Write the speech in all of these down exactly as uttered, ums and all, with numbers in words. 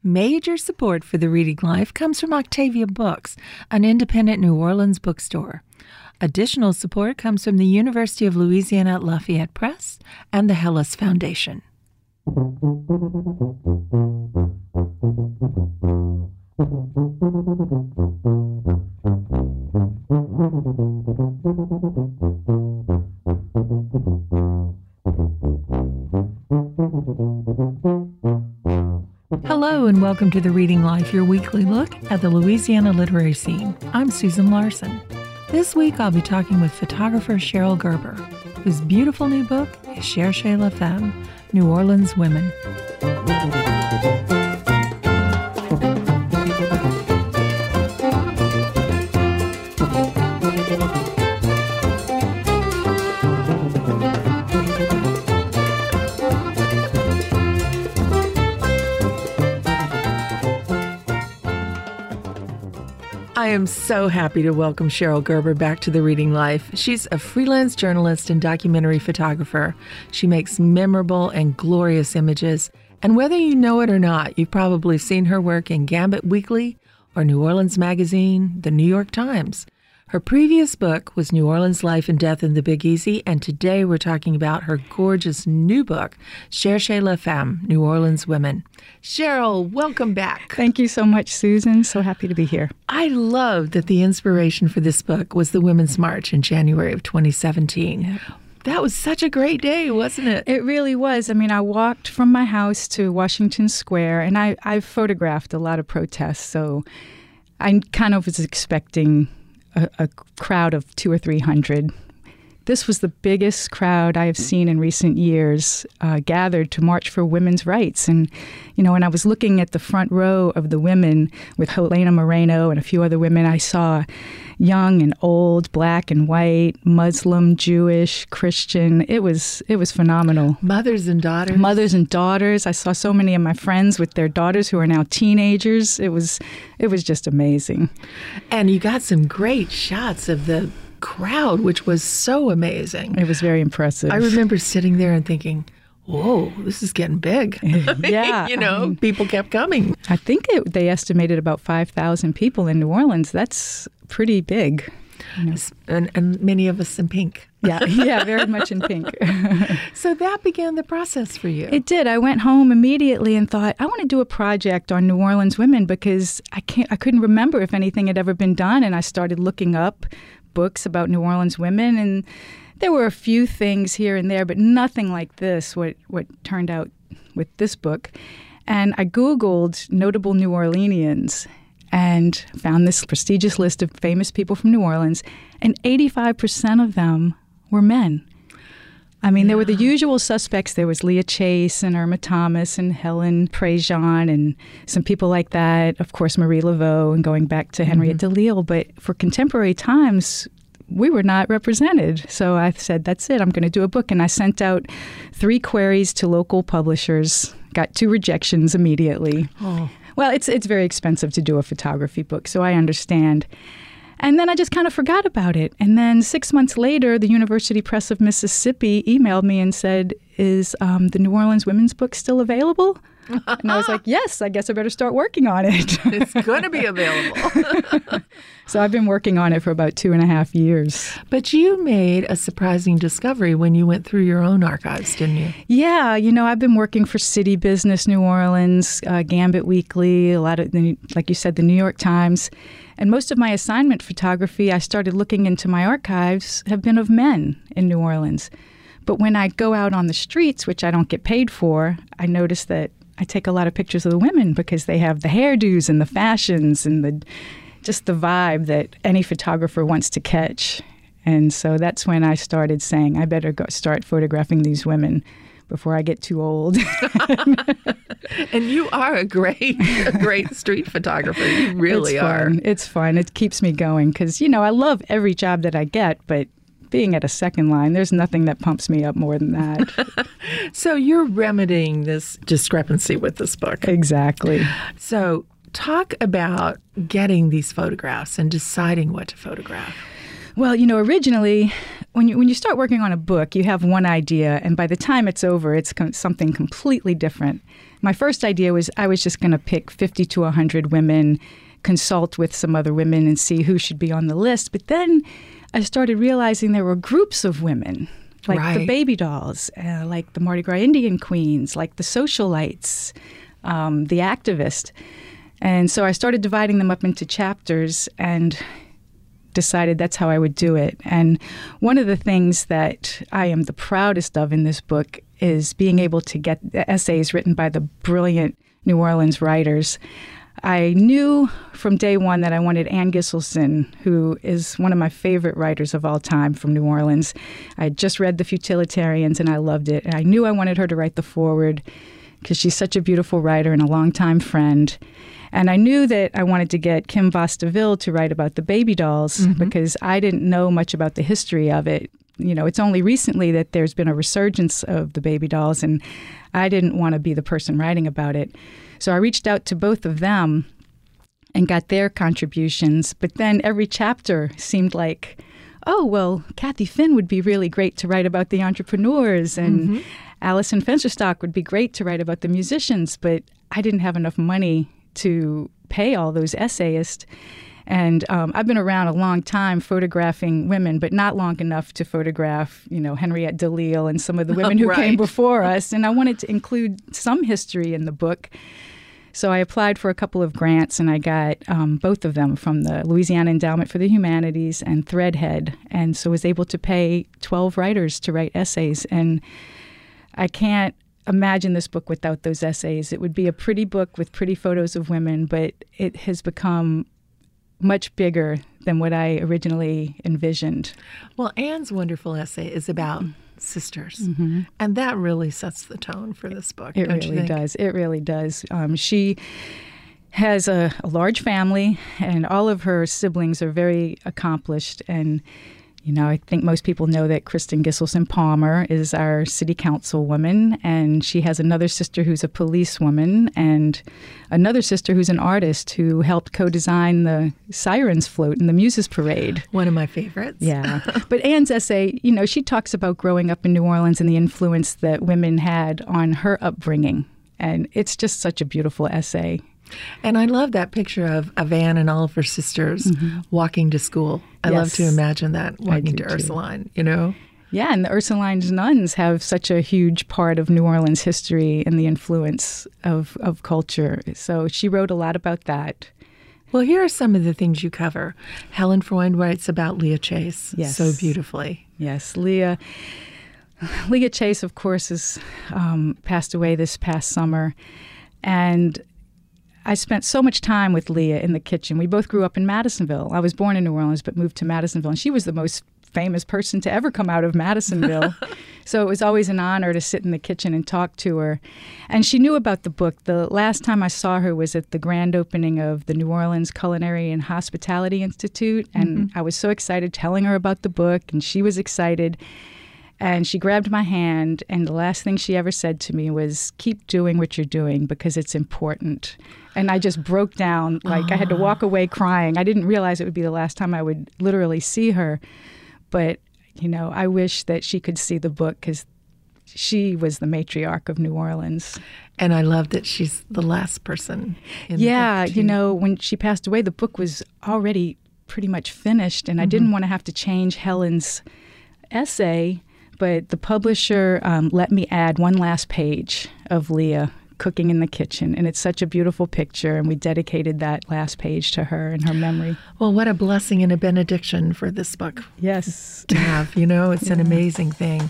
Major support for the Reading Life comes from Octavia Books, an independent New Orleans bookstore. Additional support comes from the University of Louisiana at Lafayette Press and the Hellas Foundation. Hello and welcome to The Reading Life, your weekly look at the Louisiana literary scene. I'm Susan Larson. This week I'll be talking with photographer Cheryl Gerber, whose beautiful new book is Cherchez la Femme, New Orleans Women. I am so happy to welcome Cheryl Gerber back to The Reading Life. She's a freelance journalist and documentary photographer. She makes memorable and glorious images. And whether you know it or not, you've probably seen her work in Gambit Weekly or New Orleans Magazine, the New York Times. Her previous book was New Orleans Life and Death in the Big Easy, and today we're talking about her gorgeous new book, Cherchez la Femme, New Orleans Women. Cheryl, welcome back. Thank you so much, Susan. So happy to be here. I love that the inspiration for this book was the Women's March in January of twenty seventeen. Yep. That was such a great day, wasn't it? It really was. I mean, I walked from my house to Washington Square, and I, I photographed a lot of protests, so I kind of was expecting A, a crowd of two or three hundred. This was the biggest crowd I have seen in recent years uh, gathered to march for women's rights. And, you know, when I was looking at the front row of the women with Helena Moreno and a few other women, I saw young and old, black and white, Muslim, Jewish, Christian. It was it was phenomenal. Mothers and daughters. Mothers and daughters. I saw so many of my friends with their daughters who are now teenagers. It was it was just amazing. And you got some great shots of the crowd, which was so amazing. It was very impressive. I remember sitting there and thinking, whoa, this is getting big. Yeah. You know, I mean, people kept coming. I think it, they estimated about five thousand people in New Orleans. That's pretty big. You know. and, and many of us in pink. Yeah, yeah, very much in pink. So that began the process for you. It did. I went home immediately and thought, I want to do a project on New Orleans women because I can't. I couldn't remember if anything had ever been done, and I started looking up books about New Orleans women, and there were a few things here and there, but nothing like this, what what turned out with this book. And I Googled notable New Orleanians and found this prestigious list of famous people from New Orleans, and eighty-five percent of them were men. I mean, yeah. There were the usual suspects. There was Leah Chase and Irma Thomas and Helen Prejean and some people like that. Of course, Marie Laveau and going back to Henriette mm-hmm. Delille. But for contemporary times, we were not represented. So I said, that's it. I'm going to do a book. And I sent out three queries to local publishers, got two rejections immediately. Oh. Well, it's it's very expensive to do a photography book, so I understand. And then I just kind of forgot about it. And then six months later, the University Press of Mississippi emailed me and said, is um, the New Orleans women's book still available? And I was like, yes, I guess I better start working on it. It's going to be available. So I've been working on it for about two and a half years. But you made a surprising discovery when you went through your own archives, didn't you? Yeah. You know, I've been working for City Business New Orleans, uh, Gambit Weekly, a lot of, the, like you said, the New York Times. And most of my assignment photography, I started looking into my archives, have been of men in New Orleans. But when I go out on the streets, which I don't get paid for, I notice that I take a lot of pictures of the women because they have the hairdos and the fashions and the just the vibe that any photographer wants to catch. And so that's when I started saying, I better go start photographing these women before I get too old. And you are a great, a great street photographer. You really it's are. Fun. It's fun. It keeps me going because, you know, I love every job that I get, but being at a second line, there's nothing that pumps me up more than that. So you're remedying this discrepancy with this book. Exactly. So talk about getting these photographs and deciding what to photograph. Well, you know, originally, when you when you start working on a book, you have one idea, and by the time it's over, it's com- something completely different. my first idea was I was just going to pick fifty to one hundred women, consult with some other women and see who should be on the list. But then I started realizing there were groups of women, like right. the Baby Dolls, uh, like the Mardi Gras Indian Queens, like the Socialites, um, the Activist. And so I started dividing them up into chapters and decided that's how I would do it. And one of the things that I am the proudest of in this book is being able to get essays written by the brilliant New Orleans writers. I knew from day one that I wanted Ann Giselson, who is one of my favorite writers of all time from New Orleans. I had just read The Futilitarians and I loved it. And I knew I wanted her to write the foreword because she's such a beautiful writer and a longtime friend. And I knew that I wanted to get Kim Bosteville to write about the Baby Dolls mm-hmm. because I didn't know much about the history of it. You know, it's only recently that there's been a resurgence of the Baby Dolls, and I didn't want to be the person writing about it. So I reached out to both of them and got their contributions. But then every chapter seemed like, oh, well, Kathy Finn would be really great to write about the entrepreneurs, and mm-hmm. Allison Fensterstock would be great to write about the musicians. But I didn't have enough money to pay all those essayists. And um, I've been around a long time photographing women, but not long enough to photograph, you know, Henriette DeLisle and some of the women who right. came before us. And I wanted to include some history in the book. So I applied for a couple of grants, and I got um, both of them from the Louisiana Endowment for the Humanities and Threadhead. And so was able to pay twelve writers to write essays. And I can't imagine this book without those essays. It would be a pretty book with pretty photos of women, but it has become much bigger than what I originally envisioned. Well, Anne's wonderful essay is about sisters, mm-hmm. and that really sets the tone for this book. It don't really you think? does. It really does. Um, she has a, a large family, and all of her siblings are very accomplished. And you know, I think most people know that Kristen Giselson Palmer is our city councilwoman, and she has another sister who's a policewoman, and another sister who's an artist who helped co-design the Sirens float in the Muses Parade. One of my favorites. Yeah. But Anne's essay, you know, she talks about growing up in New Orleans and the influence that women had on her upbringing. And it's just such a beautiful essay. And I love that picture of, of Anne and all of her sisters mm-hmm. walking to school. I yes. love to imagine that, walking to too. Ursuline, you know? Yeah, and the Ursulines nuns have such a huge part of New Orleans history and the influence of, of culture. So she wrote a lot about that. Well, here are some of the things you cover. Helen Freund writes about Leah Chase yes. so beautifully. Yes, Leah. Leah Chase, of course, has um, passed away this past summer. And I spent so much time with Leah in the kitchen. We both grew up in Madisonville. I was born in New Orleans, but moved to Madisonville. And she was the most famous person to ever come out of Madisonville. So it was always an honor to sit in the kitchen and talk to her. And she knew about the book. The last time I saw her was at the grand opening of the New Orleans Culinary and Hospitality Institute. And mm-hmm. I was so excited telling her about the book, and she was excited. And she grabbed my hand, and the last thing she ever said to me was, keep doing what you're doing because it's important. And I just broke down. Like, oh. I had to walk away crying. I didn't realize it would be the last time I would literally see her. But, you know, I wish that she could see the book because she was the matriarch of New Orleans. And I love that she's the last person in yeah, the book, you know, when she passed away, the book was already pretty much finished. And mm-hmm. I didn't want to have to change Helen's essay. But the publisher um, let me add one last page of Leah cooking in the kitchen. And it's such a beautiful picture. And we dedicated that last page to her in her memory. Well, what a blessing and a benediction for this book. Yes. To have, you know, it's yeah. an amazing thing.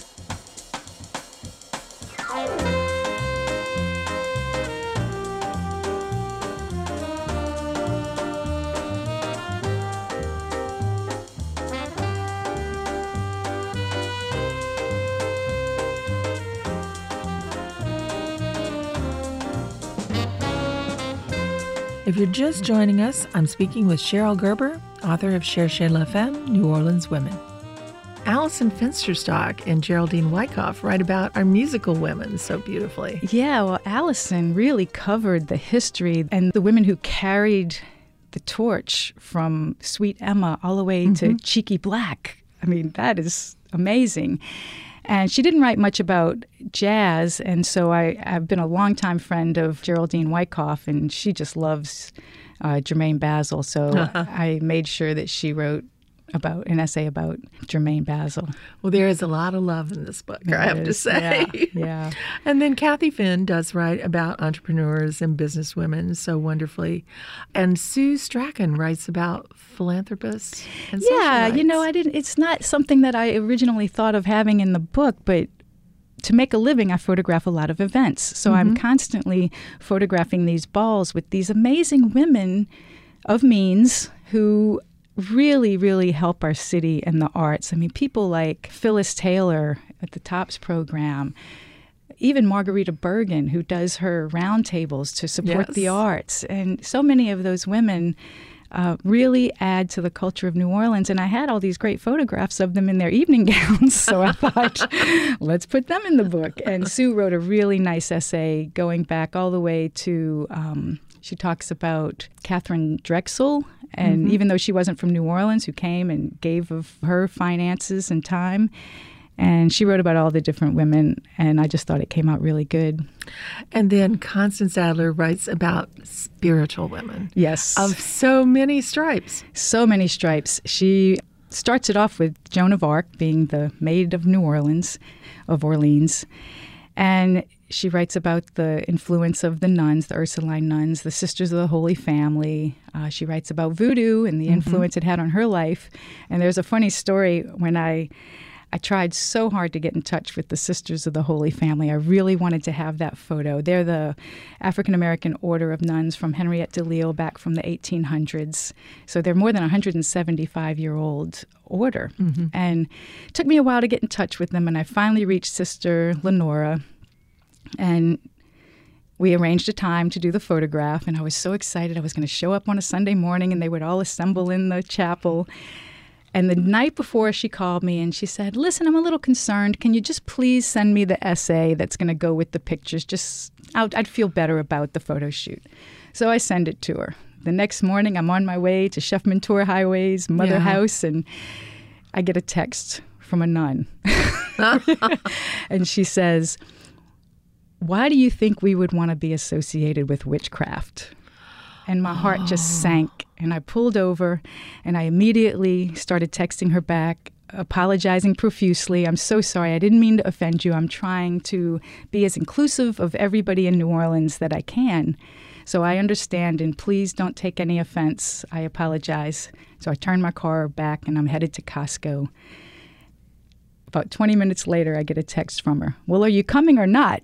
If you're just joining us, I'm speaking with Cheryl Gerber, author of Cherchez la Femme, New Orleans Women. Allison Fensterstock and Geraldine Wyckoff write about our musical women so beautifully. Yeah, well, Allison really covered the history and the women who carried the torch from Sweet Emma all the way mm-hmm. to Cheeky Black. I mean, that is amazing. And she didn't write much about jazz, and so I, I've been a longtime friend of Geraldine Wyckoff, and she just loves uh, Jermaine Basil. So I made sure that she wrote about an essay about Jermaine Basil. Well, there is a lot of love in this book, There I have to is, say. yeah, yeah. And then Kathy Finn does write about entrepreneurs and businesswomen so wonderfully. And Sue Strachan writes about philanthropists and Yeah, socialites. you know, I didn't. It's not something that I originally thought of having in the book, but to make a living, I photograph a lot of events. So Mm-hmm. I'm constantly photographing these balls with these amazing women of means who really, really help our city and the arts. I mean, people like Phyllis Taylor at the TOPS program, even Margarita Bergen, who does her roundtables to support Yes. the arts. And so many of those women uh, really add to the culture of New Orleans. And I had all these great photographs of them in their evening gowns. So I thought, let's put them in the book. And Sue wrote a really nice essay going back all the way to, um, she talks about Catherine Drexel. And Mm-hmm. even though she wasn't from New Orleans, who came and gave of her finances and time. And she wrote about all the different women, and I just thought it came out really good. And then Constance Adler writes about spiritual women Yes. of so many stripes. So many stripes. She starts it off with Joan of Arc being the Maid of New Orleans, of Orleans. And she writes about the influence of the nuns, the Ursuline nuns, the Sisters of the Holy Family. Uh, she writes about voodoo and the Mm-hmm. influence it had on her life. And there's a funny story when I... I tried so hard to get in touch with the Sisters of the Holy Family. I really wanted to have that photo. They're the African-American order of nuns from Henriette de Lisle back from the eighteen hundreds. So they're more than a one hundred seventy-five-year-old order. Mm-hmm. And it took me a while to get in touch with them, and I finally reached Sister Lenora. And we arranged a time to do the photograph, and I was so excited. I was going to show up on a Sunday morning, and they would all assemble in the chapel. And the night before, she called me and she said, listen, I'm a little concerned. Can you just please send me the essay that's going to go with the pictures? Just, I'd, I'd feel better about the photo shoot. So I send it to her. The next morning, I'm on my way to Chef Mentor Highway's mother Yeah. house, and I get a text from a nun. And she says, why do you think we would want to be associated with witchcraft? And my heart just sank, and I pulled over, and I immediately started texting her back, apologizing profusely. I'm so sorry. I didn't mean to offend you. I'm trying to be as inclusive of everybody in New Orleans that I can. So I understand, and please don't take any offense. I apologize. So I turned my car back, and I'm headed to Costco. About twenty minutes later, I get a text from her. Well, are you coming or not?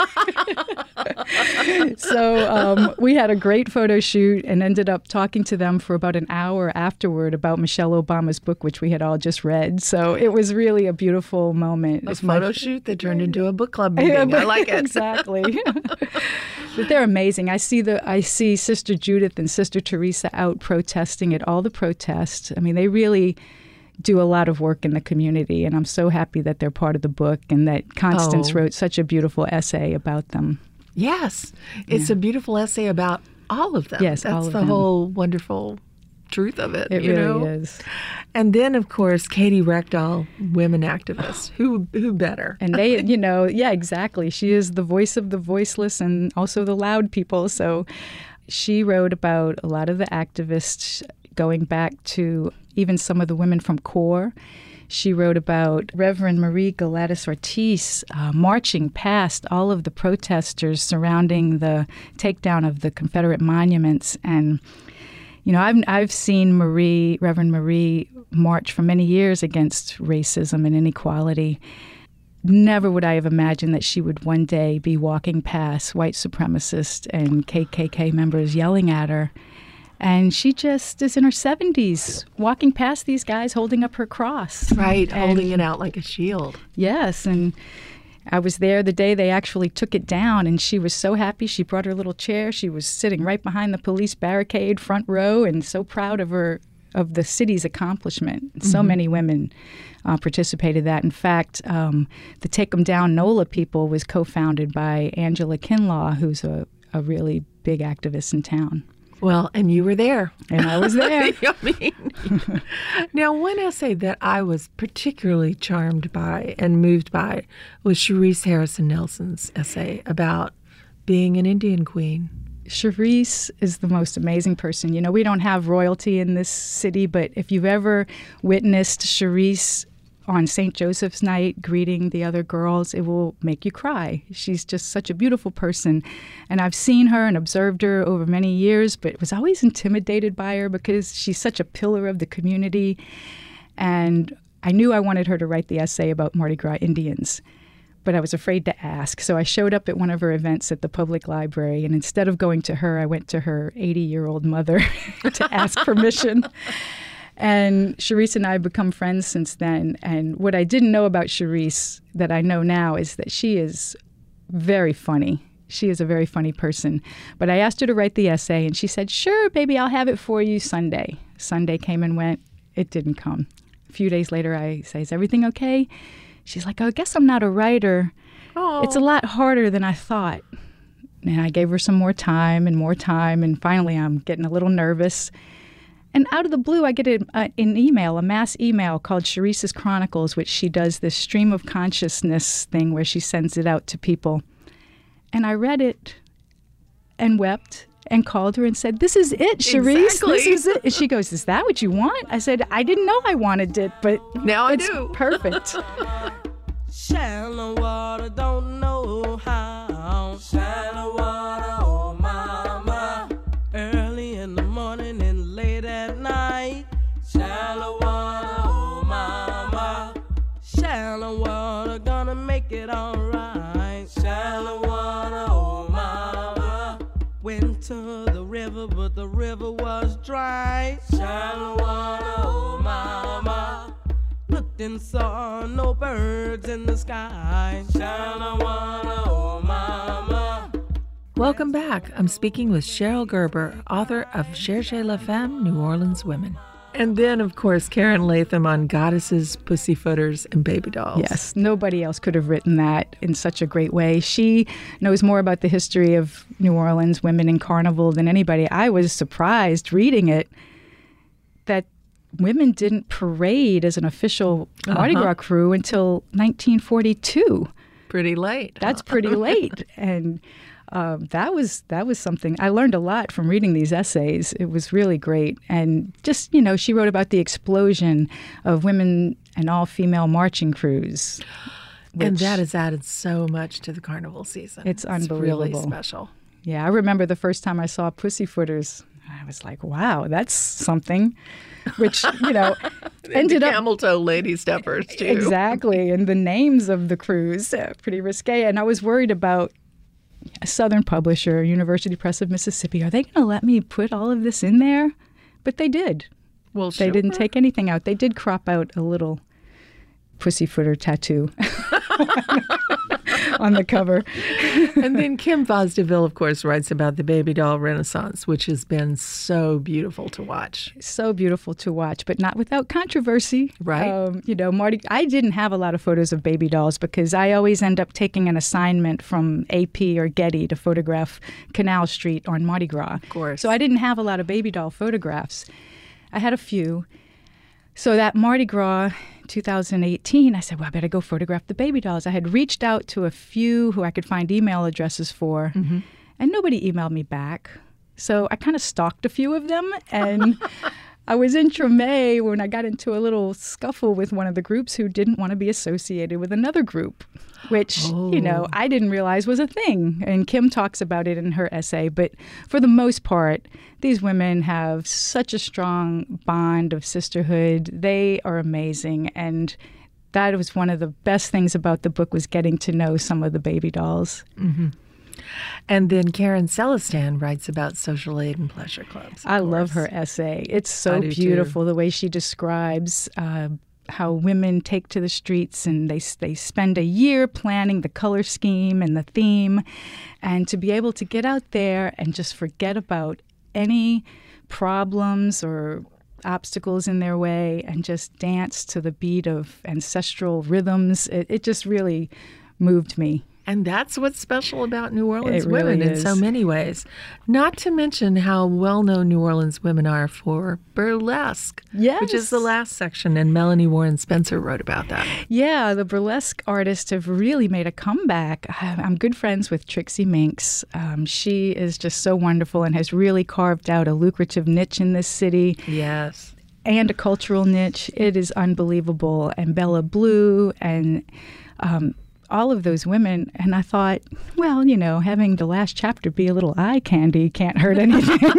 So um, we had a great photo shoot and ended up talking to them for about an hour afterward about Michelle Obama's book, which we had all just read. So it was really a beautiful moment. A It's my- photo shoot that turned into a book club meeting. I like it. Exactly. But they're amazing. I see the I see Sister Judith and Sister Teresa out protesting at all the protests. I mean, they really do a lot of work in the community, and I'm so happy that they're part of the book and that Constance Oh. wrote such a beautiful essay about them. Yes. It's a beautiful essay about all of them. Yes, That's all of the them. whole wonderful truth of it. It you really know? is. And then, of course, Katie Reckdahl, women activist. Who who better? And they, you know, yeah, exactly. She is the voice of the voiceless and also the loud people. So she wrote about a lot of the activists going back to even some of the women from CORE. She wrote about Reverend Marie Gladys Ortiz uh, marching past all of the protesters surrounding the takedown of the Confederate monuments. And, you know, I've, I've seen Marie, Reverend Marie, march for many years against racism and inequality. Never would I have imagined that she would one day be walking past white supremacists and K K K members yelling at her. And she just is in her seventies, walking past these guys holding up her cross. Right, And- holding it out like a shield. Yes, and I was there the day they actually took it down, and she was so happy. She brought her little chair. She was sitting right behind the police barricade, front row, and so proud of her, of the city's accomplishment. So many women uh, participated in that. In fact, um, the Take 'em Down NOLA people was co-founded by Angela Kinlaw, who's a, a really big activist in town. Well, and you were there. And I was there. I mean, now, one essay that I was particularly charmed by and moved by was Cherise Harrison Nelson's essay about being an Indian queen. Cherise is the most amazing person. You know, we don't have royalty in this city, but if you've ever witnessed Cherise on Saint Joseph's night greeting the other girls, it will make you cry. She's just such a beautiful person. And I've seen her and observed her over many years, but was always intimidated by her because she's such a pillar of the community. And I knew I wanted her to write the essay about Mardi Gras Indians, but I was afraid to ask. So I showed up at one of her events at the public library, and instead of going to her, I went to her eighty-year-old mother to ask permission. And Cherise and I have become friends since then. And what I didn't know about Cherise that I know now is that she is very funny. She is a very funny person. But I asked her to write the essay, and she said, sure, baby, I'll have it for you Sunday. Sunday came and went. It didn't come. A few days later, I say, is everything okay? She's like, oh, I guess I'm not a writer. Oh. It's a lot harder than I thought. And I gave her some more time and more time, and finally I'm getting a little nervous. And out of the blue, I get a, uh, an email, a mass email called Cherise's Chronicles, which she does this stream of consciousness thing where she sends it out to people. And I read it and wept and called her and said, this is it, Cherise. Exactly. This is it. And she goes, is that what you want? I said, I didn't know I wanted it, but now I it's do. Perfect. Shallow water, don't know how. Shallow water, oh mama. Early in the morning and late at night. Shallow water, oh mama. Shallow water, gonna make it alright. Shallow water, oh mama. Went to the river, but the river was dry. Shallow water, oh mama. Looked and saw no birds in the sky. Shallow water, oh mama. Welcome back. I'm speaking with Cheryl Gerber, author of Cherchez la Femme, New Orleans Women. And then, of course, Karen Latham on goddesses, pussyfooters, and baby dolls. Yes, nobody else could have written that in such a great way. She knows more about the history of New Orleans women in carnival than anybody. I was surprised reading it that women didn't parade as an official Mardi Uh-huh. Gras crew until nineteen forty-two. Pretty late. That's pretty late. And um, that was that was something. I learned a lot from reading these essays. It was really great. And just, you know, she wrote about the explosion of women and all-female marching crews. And which- that has added so much to the carnival season. It's really unbelievable. special. Yeah, I remember the first time I saw Pussyfooters. I was like, wow, that's something. Which, you know, ended the up... camel toe lady steppers, too. Exactly. And the names of the crews, uh, pretty risque. And I was worried about a Southern publisher, University Press of Mississippi. Are they going to let me put all of this in there? But they did. Well, They sure. didn't take anything out. They did crop out a little pussyfooter tattoo on the cover. And then Kim Vosdeville, of course, writes about the baby doll renaissance, which has been so beautiful to watch. So beautiful to watch, but not without controversy. Right. Um, you know, Marty, I didn't have a lot of photos of baby dolls because I always end up taking an assignment from A P or Getty to photograph Canal Street on Mardi Gras. Of course. So I didn't have a lot of baby doll photographs. I had a few. So that Mardi Gras two thousand eighteen, I said, well, I better go photograph the baby dolls. I had reached out to a few who I could find email addresses for, Mm-hmm. and nobody emailed me back. So I kind of stalked a few of them, and I was in Treme when I got into a little scuffle with one of the groups who didn't want to be associated with another group, which, Oh. you know, I didn't realize was a thing. And Kim talks about it in her essay. But for the most part, these women have such a strong bond of sisterhood. They are amazing. And that was one of the best things about the book, was getting to know some of the baby dolls. Mm-hmm. And then Karen Celestin writes about social aid and pleasure clubs. of I love course. her essay. It's I so do too. beautiful the way she describes uh, how women take to the streets and they they spend a year planning the color scheme and the theme, and to be able to get out there and just forget about any problems or obstacles in their way and just dance to the beat of ancestral rhythms. It, it just really moved me. And that's what's special about New Orleans It really women in is. so many ways. Not to mention how well-known New Orleans women are for burlesque, Yes. which is the last section, and Melanie Warren Spencer wrote about that. Yeah, the burlesque artists have really made a comeback. I'm good friends with Trixie Minx. Um, she is just so wonderful and has really carved out a lucrative niche in this city. Yes. And a cultural niche. It is unbelievable. And Bella Blue and um, all of those women. And I thought, well, you know, having the last chapter be a little eye candy can't hurt anything.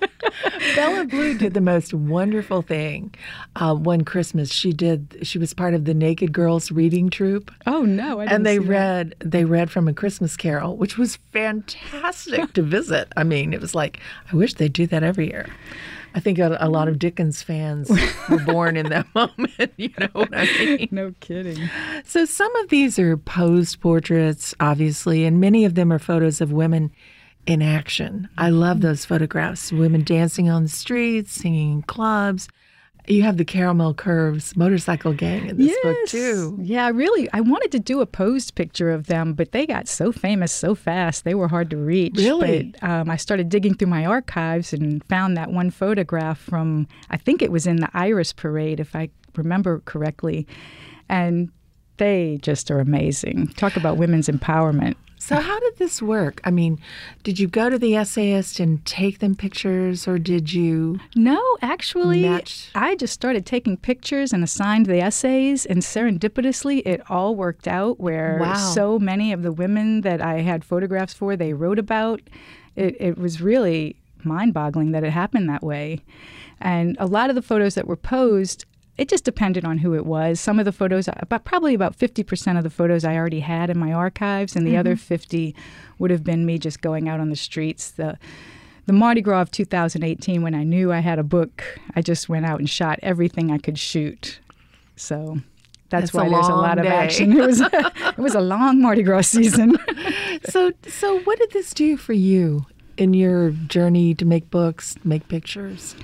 Bella Blue did the most wonderful thing. Uh, one Christmas, she did. She was part of the Naked Girls reading troupe. Oh no! I didn't And they see that. read they read from A Christmas Carol, which was fantastic to visit. I mean, it was like, I wish they'd do that every year. I think a, a lot of Dickens fans were born in that moment. You know what I mean? No kidding. So some of these are posed portraits, obviously, and many of them are photos of women in action. I love those photographs. Women dancing on the streets, singing in clubs. You have the Caramel Curves motorcycle gang in this book, too. Yeah, really. I wanted to do a posed picture of them, but they got so famous so fast. They were hard to reach. Really? But um, I started digging through my archives and found that one photograph from, I think it was in the Iris Parade, if I remember correctly. And they just are amazing. Talk about women's empowerment. So how did this work? I mean, did you go to the essayist and take them pictures, or did you No, actually, match? I just started taking pictures and assigned the essays, and serendipitously, it all worked out where Wow. so many of the women that I had photographs for, they wrote about. It, it was really mind-boggling that it happened that way. And a lot of the photos that were posed, it just depended on who it was. Some of the photos, about probably about fifty percent of the photos I already had in my archives, and the Mm-hmm. other fifty would have been me just going out on the streets. The the Mardi Gras of two thousand eighteen, when I knew I had a book, I just went out and shot everything I could shoot. So that's, That's a why there's a long lot of day. action. It was a, it was a long Mardi Gras season. So, so what did this do for you in your journey to make books, make pictures?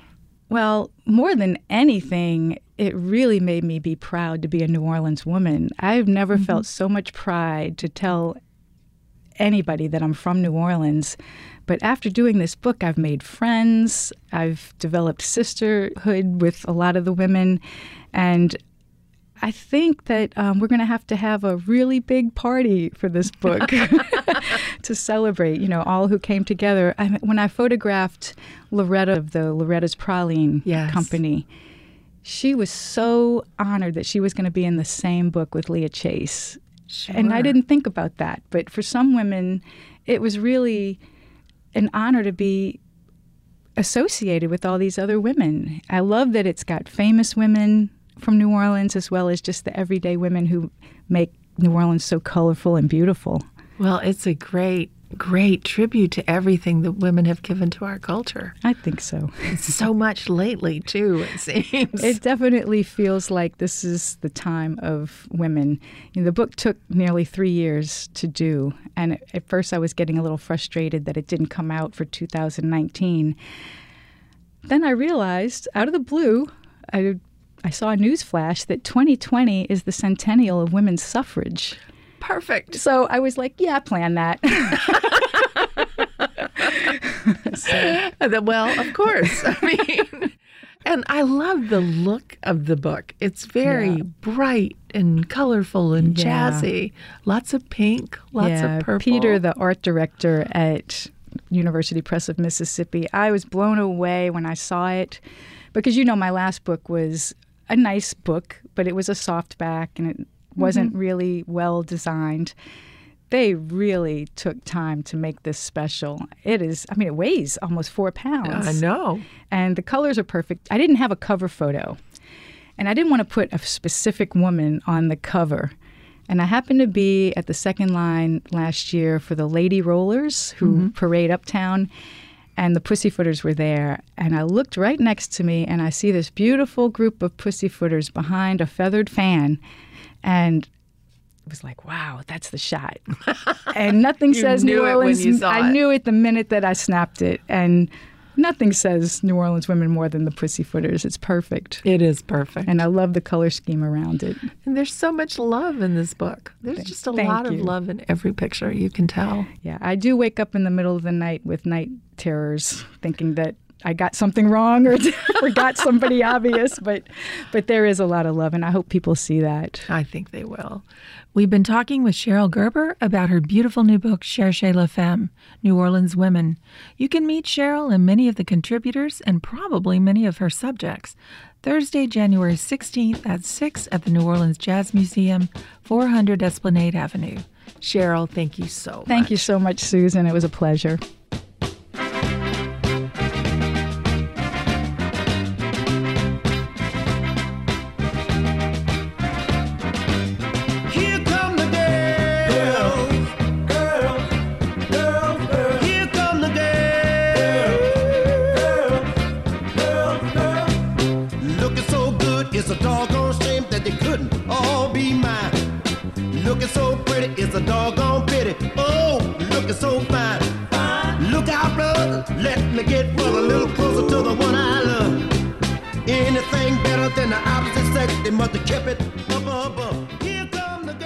Well, more than anything, it really made me be proud to be a New Orleans woman. I've never Mm-hmm. felt so much pride to tell anybody that I'm from New Orleans. But after doing this book, I've made friends. I've developed sisterhood with a lot of the women. And I think that um, we're going to have to have a really big party for this book to celebrate, you know, all who came together. I mean, when I photographed Loretta of the Loretta's Praline Yes. Company, she was so honored that she was going to be in the same book with Leah Chase. And I Sure. didn't think about that. But for some women, it was really an honor to be associated with all these other women. I love that it's got famous women from New Orleans as well as just the everyday women who make New Orleans so colorful and beautiful. Well, it's a great, great tribute to everything that women have given to our culture. I think so. So much lately, too, it seems. It definitely feels like this is the time of women. You know, the book took nearly three years to do, and at- at first I was getting a little frustrated that it didn't come out for two thousand nineteen. Then I realized, out of the blue, I, I saw a news flash that twenty twenty is the centennial of women's suffrage. Perfect. So I was like, yeah, plan that. Uh, Well, of course. I mean, and I love the look of the book. It's very Yeah. bright and colorful and Yeah. jazzy. Lots of pink, lots yeah, of purple. Peter, the art director at University Press of Mississippi, I was blown away when I saw it because, you know, my last book was a nice book, but it was a softback and it wasn't really well designed. They really took time to make this special. It is, I mean, it weighs almost four pounds. I know. And the colors are perfect. I didn't have a cover photo, and I didn't want to put a specific woman on the cover. And I happened to be at the second line last year for the Lady Rollers, who parade uptown, and the Pussyfooters were there. And I looked right next to me, and I see this beautiful group of Pussyfooters behind a feathered fan. And it was like, wow, that's the shot. And nothing You says knew New it when Orleans. you saw I it. knew it the minute that I snapped it. And Nothing says New Orleans women more than the Pussyfooters. It's perfect. It is perfect. And I love the color scheme around it. And there's so much love in this book. There's Thank, just a thank lot you. of love in every picture, you can tell. Yeah, I do wake up in the middle of the night with night terrors, thinking that I got something wrong or forgot somebody obvious, but but there is a lot of love, and I hope people see that. I think they will. We've been talking with Cheryl Gerber about her beautiful new book, Cherchez la Femme, New Orleans Women. You can meet Cheryl and many of the contributors and probably many of her subjects Thursday, January sixteenth at six at the New Orleans Jazz Museum, four hundred Esplanade Avenue. Cheryl, thank you so much. Thank you so much, Susan. It was a pleasure. It's a doggone shame that they couldn't all be mine. Looking so pretty, it's a doggone pity. Oh, looking so fine. fine. Look out, brother, let me get well a little closer to the one I love. Anything better than the opposite sex, they must have kept it up above. Here come the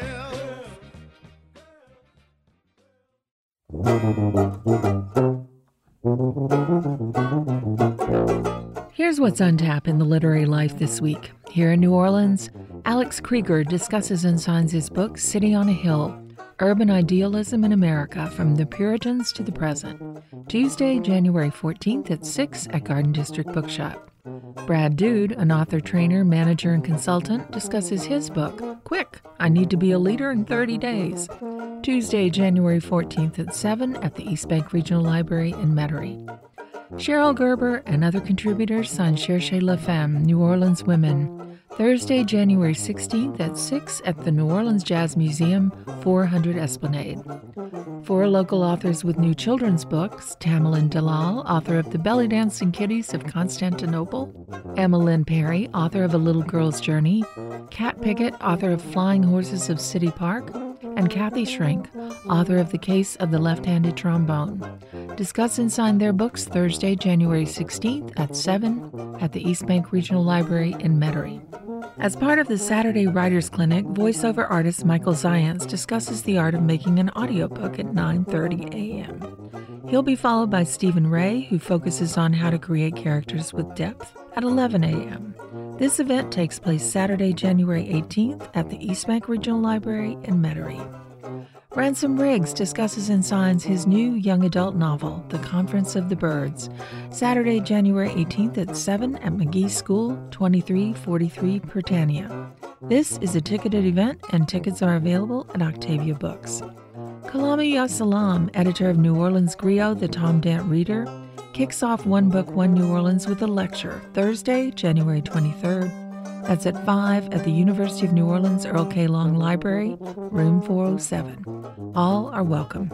girls. Here's what's on tap in the literary life this week. Here in New Orleans, Alex Krieger discusses and signs his book, City on a Hill, Urban Idealism in America from the Puritans to the Present, Tuesday, January fourteenth at six at Garden District Bookshop. Brad Dude, an author, trainer, manager, and consultant, discusses his book, Quick, I Need to Be a Leader in thirty days, Tuesday, January fourteenth at seven at the East Bank Regional Library in Metairie. Cheryl Gerber and other contributors sign Cherchez la Femme, New Orleans Women, Thursday, January sixteenth at six at the New Orleans Jazz Museum, four hundred Esplanade. Four local authors with new children's books, Tamerlane Dalal, author of The Belly Dancing Kitties of Constantinople, Emma Lynn Perry, author of A Little Girl's Journey, Kat Pickett, author of Flying Horses of City Park, and Kathy Shrink, author of The Case of the Left-Handed Trombone. Discuss and sign their books Thursday, January sixteenth at seven at the East Bank Regional Library in Metairie. As part of the Saturday Writers Clinic, voiceover artist Michael Zients discusses the art of making an audiobook at nine thirty a.m. He'll be followed by Stephen Ray, who focuses on how to create characters with depth, at eleven a.m. This event takes place Saturday, January eighteenth at the East Bank Regional Library in Metairie. Ransom Riggs discusses and signs his new young adult novel, The Conference of the Birds, Saturday, January eighteenth at seven at McGee School, twenty-three forty-three Britannia. This is a ticketed event, and tickets are available at Octavia Books. Kalama Yasalam, editor of New Orleans Griot, The Tom Dant Reader, kicks off One Book, One New Orleans with a lecture, Thursday, January twenty-third. That's at five at the University of New Orleans Earl K. Long Library, room four oh seven. All are welcome.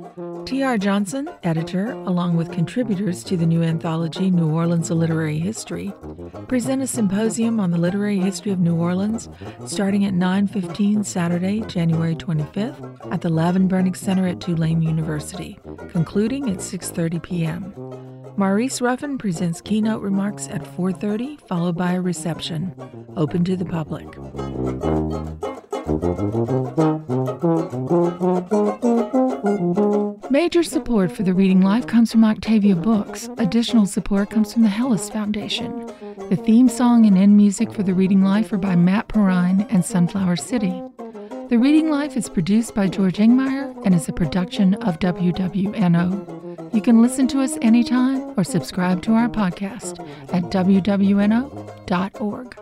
T R. Johnson, editor, along with contributors to the new anthology New Orleans: A Literary History, present a symposium on the literary history of New Orleans starting at nine fifteen Saturday, January twenty-fifth at the Lavin Burnick Center at Tulane University, concluding at six thirty p.m. Maurice Ruffin presents keynote remarks at four thirty, followed by a reception, open to the public. Major support for the Reading Life comes from Octavia Books. Additional support comes from the Hellis Foundation. The theme song and end music for the Reading Life are by Matt Perrine and Sunflower City. The Reading Life is produced by George Ingmeyer and is a production of W W N O. You can listen to us anytime or subscribe to our podcast at w w n o dot org.